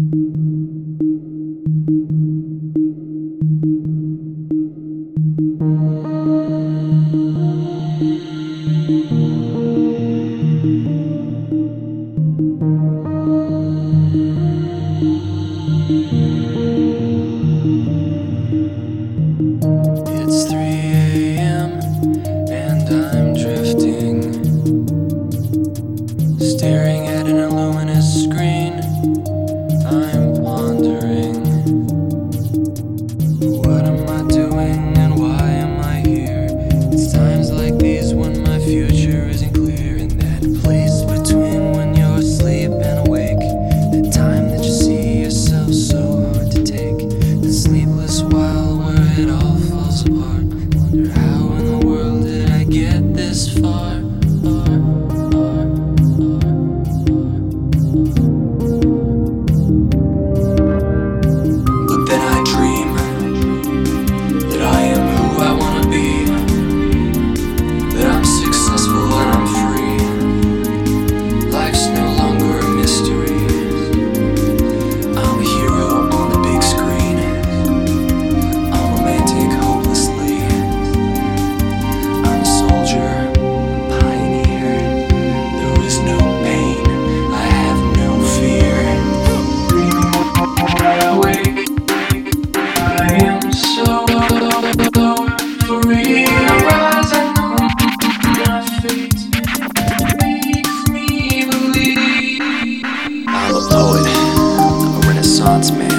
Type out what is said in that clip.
It's 3 a.m. and I'm drifting, staring at an illuminous screen. I'm pondering, what am I doing and why am I here? It's times like these when my future isn't clear. In that place between when you're asleep and awake, the time that you see yourself so hard to take, the sleepless while where it all falls apart. Wonder how in the world did I get this far? But then I dream that I am who I wanna be, that I'm successful and I'm free. Life's no longer a mystery. I'm a hero on the big screen. I'm romantic hopelessly. I'm a soldier, a pioneer. There is no pain, I have no fear. When I wake, I am so free. I rise and know my fate makes me believe. I'm a poet, a Renaissance man.